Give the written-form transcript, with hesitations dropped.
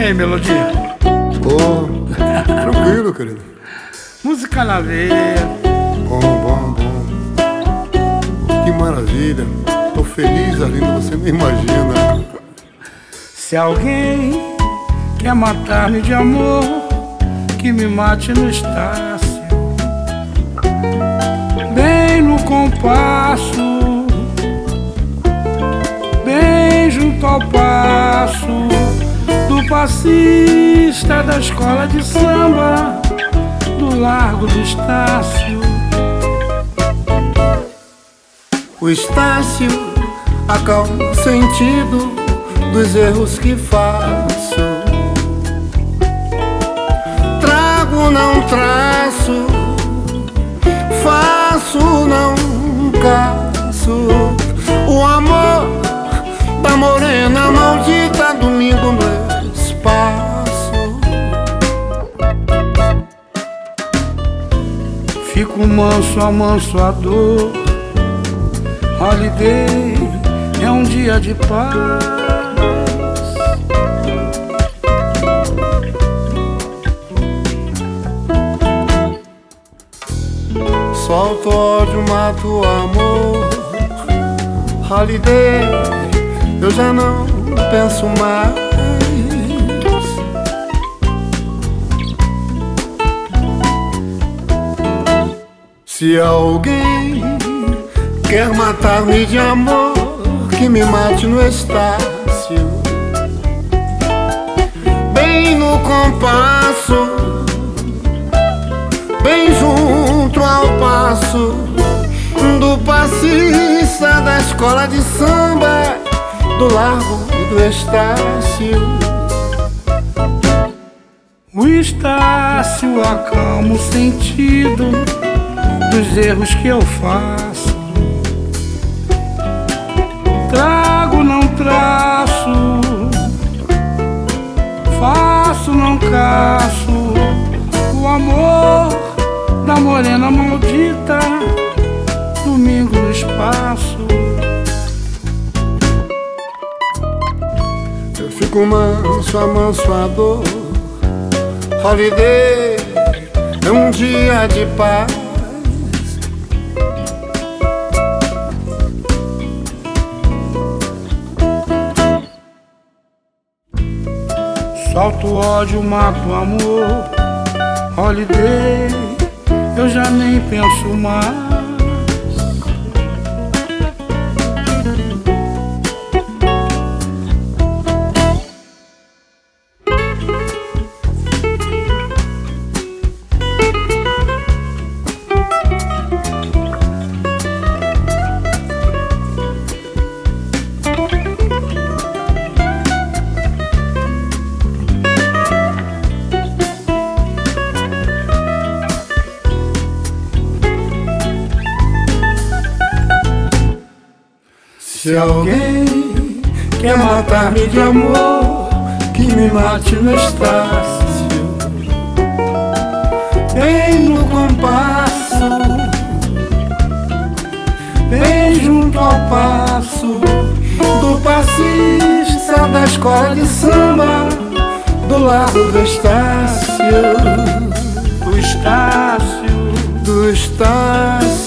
aí, melodia? Ô, tranquilo, querido. Música na veia. Bom, bom, bom. Que maravilha. Tô feliz, Arlindo, você nem imagina. Se alguém quer matar-me de amor, que me mate no Estácio, bem no compasso, bem junto ao passo do passista da escola de samba do Largo do Estácio. O Estácio acalma o sentido dos erros que faço. Trago, não traço, faço, não caço. O amor da morena maldita, domingo no espaço. Fico manso, amanso a dor. Holiday é um dia de paz. Solto ódio, mato amor. Holiday, eu já não penso mais. Se alguém quer matar-me de amor, que me mate no Estácio, bem no compasso, bem junto ao passo do passista da escola de samba do Largo do Estácio. O Estácio acalma o sentido dos erros que eu faço. Trago, não traço, faço, não caço. O amor da morena maldita, domingo no espaço. Eu fico manso, amanso a dor. Holiday é um dia de paz. Solto ódio, mato amor. Holiday, eu já nem penso mais. Se alguém quer matar-me de amor, que me mate no Estácio, bem no compasso, bem junto ao passo do passista da escola de samba do Largo do Estácio. Do Estácio, do Estácio.